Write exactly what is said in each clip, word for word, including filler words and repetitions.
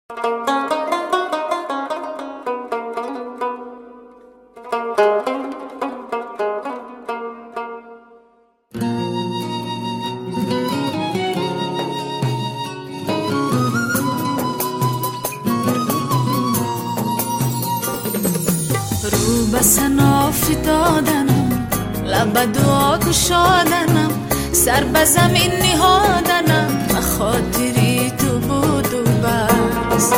رو بس نافی دادنم، لب دعا گشادنم، سر به زمین نهادنم، به خاطری تو بود و بس.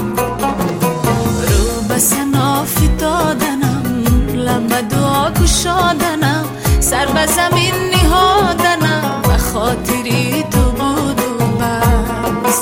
رو بس نافی دادنم، لب دعا گشادنم، سر به زمین نهادنم، به خاطری تو بود و بس.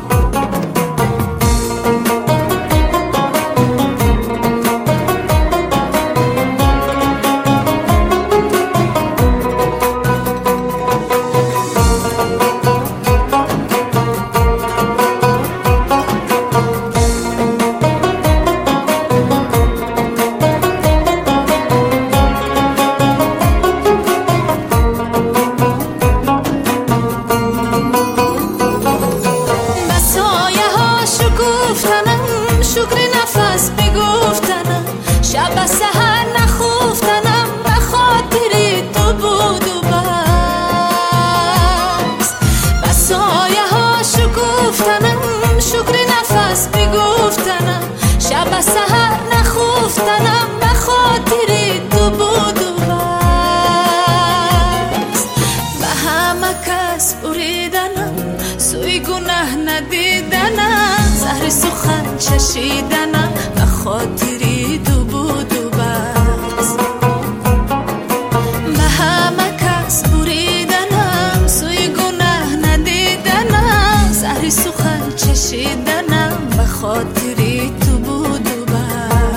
شکر نفس بگفتنم، شب سحر نخفتنم، به خاطری تو بود و بس. به سایه ها شکفتنم، شکر نفس بگفتنم، شب سحر نخفتنم، به خاطری تو بود و بس. به همه کس بریدنم، سوی گناه ندیدنم، زهر سخن چشیدنم، به خاطری تو بود و بس. به همه کس بریدنم، سوی گناه ندیدنم، زهر سخن چشیدنم، به خاطری تو بود و بس.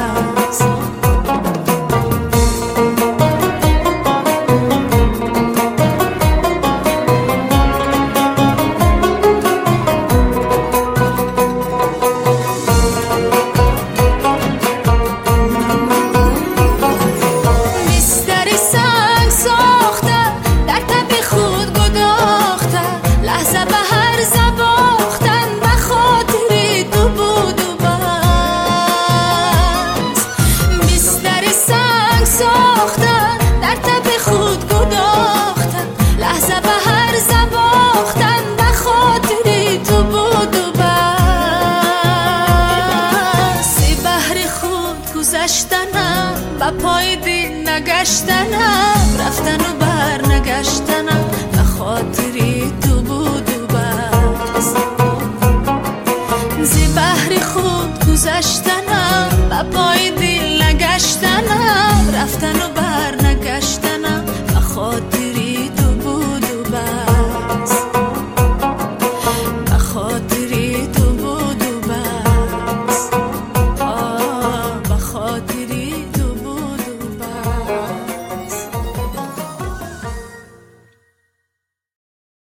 گذشتنم با پای دل نگشتنم، رفتن و بر نگشتنم، به خاطری تو بود و بس. زی بحر خود گذشتنم با پای دل نگشتنم، رفتن و